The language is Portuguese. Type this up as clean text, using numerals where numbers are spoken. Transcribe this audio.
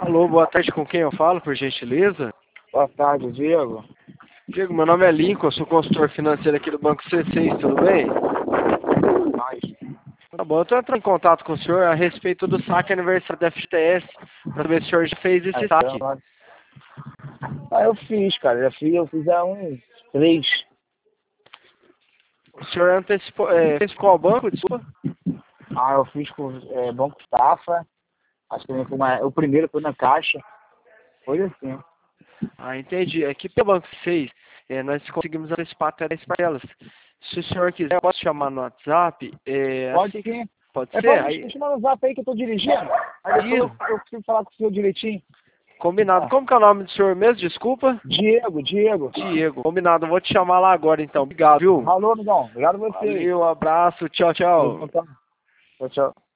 Alô, boa tarde, com quem eu falo, por gentileza? Boa tarde, Diego. Diego, meu nome é Lincoln, eu sou consultor financeiro aqui do Banco C6, tudo bem? Tá bom, eu estou entrando em contato com o senhor a respeito do saque aniversário da FTS, para ver se o senhor já fez esse saque. Eu fiz, cara, eu fiz há uns 3. O senhor antecipou, fez qual banco, desculpa? Eu fiz com Banco Safra, acho que o primeiro foi na Caixa, foi assim. Entendi. Aqui pelo Banco 6, nós conseguimos antecipar até 10 parcelas. Se o senhor quiser, eu posso chamar no WhatsApp. Pode sim. Pode ser? Pode chamar no zap aí que eu tô dirigindo. Aí depois eu preciso falar com o senhor direitinho. Combinado. Como que é o nome do senhor mesmo? Desculpa. Diego. Diego. Combinado. Eu vou te chamar lá agora, então. Obrigado, viu? Alô, amigão. Obrigado a você. Valeu, abraço. Tchau, tchau. Tchau.